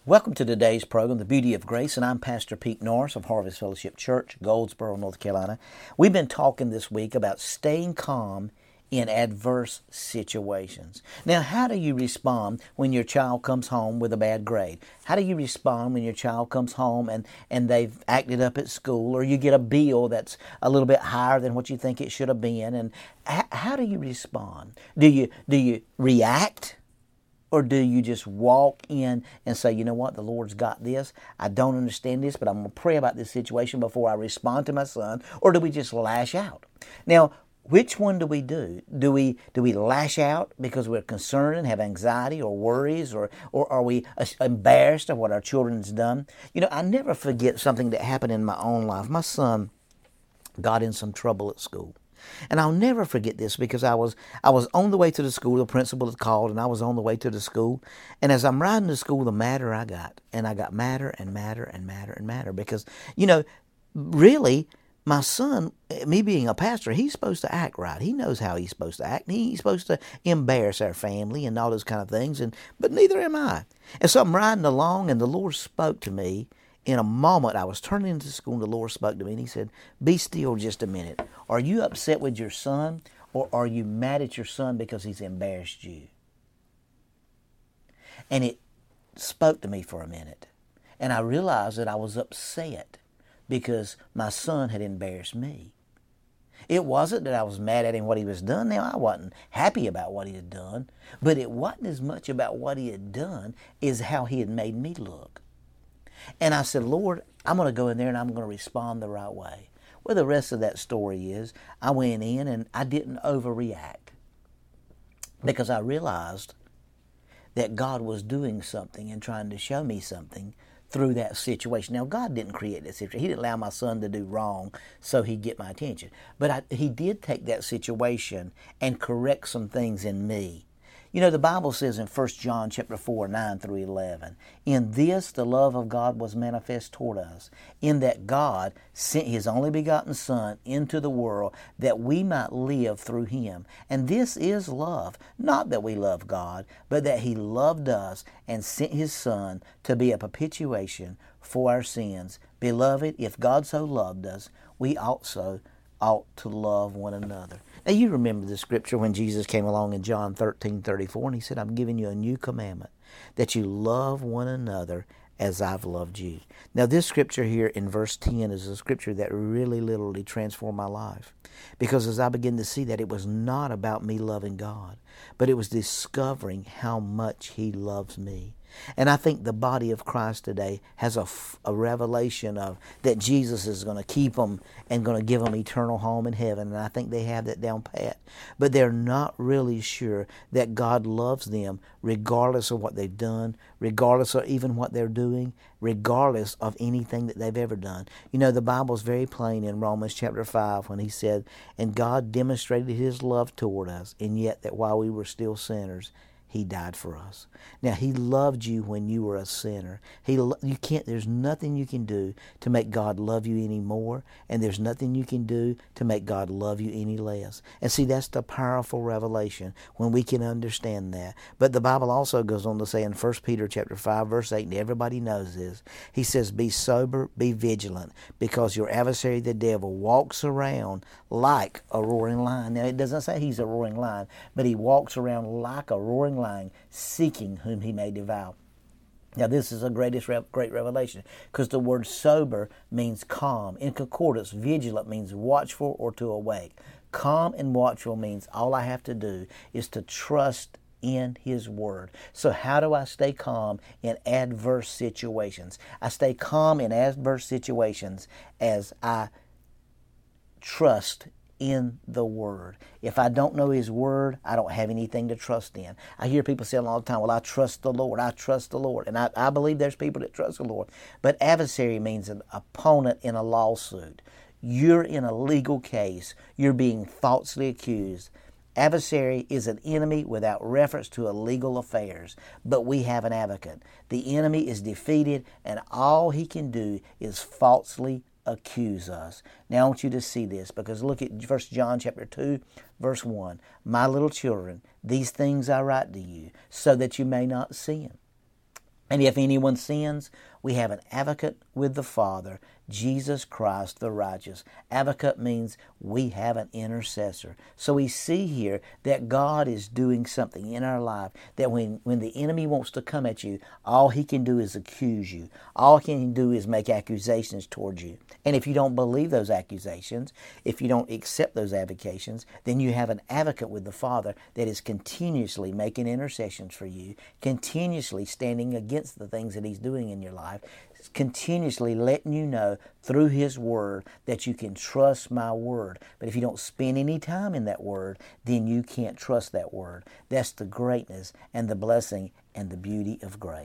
Welcome to today's program, The Beauty of Grace, and I'm Pastor Pete Norris of Harvest Fellowship Church, Goldsboro, North Carolina. We've been talking this week about staying calm in adverse situations. Now, how do you respond when your child comes home with a bad grade? How do you respond when your child comes home and they've acted up at school, or you get a bill that's a little bit higher than what you think it should have been? And how do you respond? Do you react? Or do you just walk in and say, you know what, the Lord's got this. I don't understand this, but I'm going to pray about this situation before I respond to my son. Or do we just lash out? Now, which one do we do? Do we lash out because we're concerned and have anxiety or worries, or are we embarrassed of what our children's done? You know, I never forget something that happened in my own life. My son got in some trouble at school. And I'll never forget this because I was on the way to the school. The principal had called, and I was on the way to the school. And as I'm riding to school, the madder I got. And I got madder and madder and madder and madder because, you know, really, my son, me being a pastor, he's supposed to act right. He knows how he's supposed to act. He's supposed to embarrass our family and all those kind of things. But neither am I. And so I'm riding along, and the Lord spoke to me. In a moment, I was turning into school, and the Lord spoke to me, and He said, be still just a minute. Are you upset with your son, or are you mad at your son because he's embarrassed you? And it spoke to me for a minute. And I realized that I was upset because my son had embarrassed me. It wasn't that I was mad at him what he was done. Now, I wasn't happy about what he had done, but it wasn't as much about what he had done as how he had made me look. And I said, Lord, I'm going to go in there and I'm going to respond the right way. Well, the rest of that story is I went in and I didn't overreact because I realized that God was doing something and trying to show me something through that situation. Now, God didn't create that situation. He didn't allow my son to do wrong so he'd get my attention. But He did take that situation and correct some things in me. You know, the Bible says in 1 John chapter 4, 9 through 11, in this the love of God was manifest toward us, in that God sent His only begotten Son into the world that we might live through Him. And this is love, not that we love God, but that He loved us and sent His Son to be a propitiation for our sins. Beloved, if God so loved us, we also ought to love one another. Now, you remember the scripture when Jesus came along in John 13:34, and He said, I'm giving you a new commandment, that you love one another as I've loved you. Now, this scripture here in verse 10 is a scripture that really literally transformed my life. Because as I began to see that it was not about me loving God, but it was discovering how much He loves me. And I think the body of Christ today has a revelation of that Jesus is going to keep them and going to give them eternal home in heaven. And I think they have that down pat. But they're not really sure that God loves them regardless of what they've done, regardless of even what they're doing, regardless of anything that they've ever done. You know, the Bible's very plain in Romans chapter 5 when He said, and God demonstrated His love toward us, and yet that while we were still sinners, He died for us. Now, He loved you when you were a sinner. There's nothing you can do to make God love you any more, and there's nothing you can do to make God love you any less. And see, that's the powerful revelation when we can understand that. But the Bible also goes on to say in 1 Peter chapter 5, verse 8, and everybody knows this, He says, be sober, be vigilant, because your adversary the devil walks around like a roaring lion. Now, it doesn't say he's a roaring lion, but he walks around like a roaring lion, seeking whom he may devour. Now, this is a great revelation because the word sober means calm. In concordance, vigilant means watchful or to awake. Calm and watchful means all I have to do is to trust in His Word. So how do I stay calm in adverse situations? I stay calm in adverse situations as I trust in the Word. If I don't know His Word, I don't have anything to trust in. I hear people say all the time, well, I trust the Lord, I trust the Lord. And I believe there's people that trust the Lord. But adversary means an opponent in a lawsuit. You're in a legal case. You're being falsely accused. Adversary is an enemy without reference to legal affairs, but we have an advocate. The enemy is defeated, and all he can do is falsely accuse us. Now I want you to see this, because look at 1 John chapter 2, verse 1. My little children, these things I write to you, so that you may not sin. And if anyone sins, we have an advocate with the Father, Jesus Christ the righteous. Advocate means we have an intercessor. So we see here that God is doing something in our life, that when the enemy wants to come at you, all he can do is accuse you. All he can do is make accusations towards you. And if you don't believe those accusations, if you don't accept those avocations, then you have an advocate with the Father that is continuously making intercessions for you, continuously standing against the things that he's doing in your life, continuously letting you know through his word that you can trust my word. But if you don't spend any time in that word, then you can't trust that word. That's the greatness and the blessing and the beauty of grace.